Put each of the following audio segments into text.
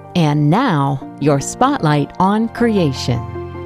And now, your spotlight on creation.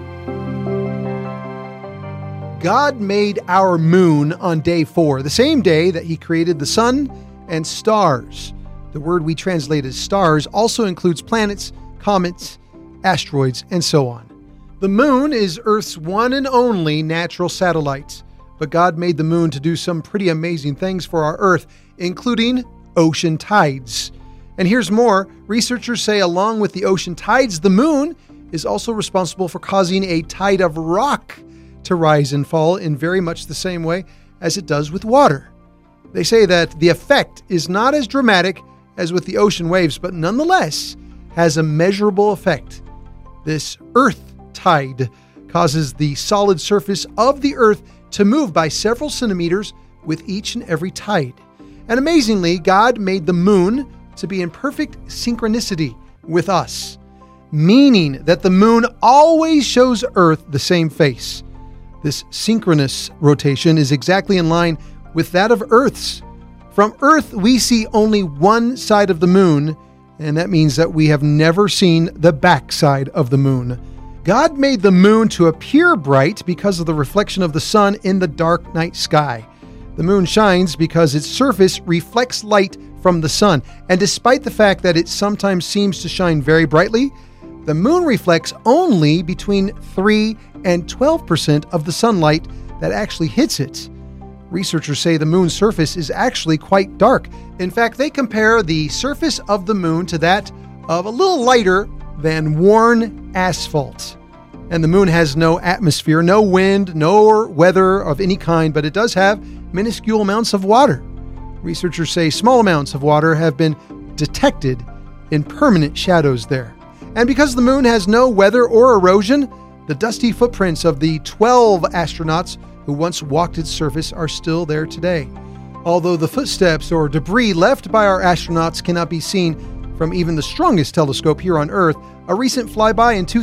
God made our moon on day 4, the same day that he created the sun and stars. The word we translate as stars also includes planets, comets, asteroids, and so on. The moon is Earth's one and only natural satellite, but God made the moon to do some pretty amazing things for our Earth, including ocean tides. And here's more. Researchers say along with the ocean tides, the moon is also responsible for causing a tide of rock to rise and fall in very much the same way as it does with water. They say that the effect is not as dramatic as with the ocean waves, but nonetheless has a measurable effect. This earth tide causes the solid surface of the earth to move by several centimeters with each and every tide. And amazingly, God made the moon to be in perfect synchronicity with us, meaning that the moon always shows Earth the same face. This synchronous rotation is exactly in line with that of Earth's. From Earth, we see only one side of the moon, and that means that we have never seen the backside of the moon. God made the moon to appear bright because of the reflection of the sun in the dark night sky. The moon shines because its surface reflects light from the sun, and despite the fact that it sometimes seems to shine very brightly, the moon reflects only between 3 and 12% of the sunlight that actually hits it. Researchers say the moon's surface is actually quite dark. In fact, they compare the surface of the moon to that of a little lighter than worn asphalt. And the moon has no atmosphere, no wind, no weather of any kind, but it does have minuscule amounts of water. Researchers say small amounts of water have been detected in permanent shadows there. And because the moon has no weather or erosion, the dusty footprints of the 12 astronauts who once walked its surface are still there today. Although the footsteps or debris left by our astronauts cannot be seen from even the strongest telescope here on Earth, a recent flyby in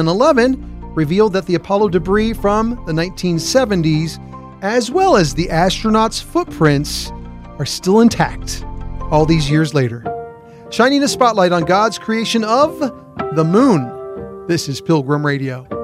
2011 revealed that the Apollo debris from the 1970s, as well as the astronauts' footprints, are still intact all these years later. Shining a spotlight on God's creation of the moon. This is Pilgrim Radio.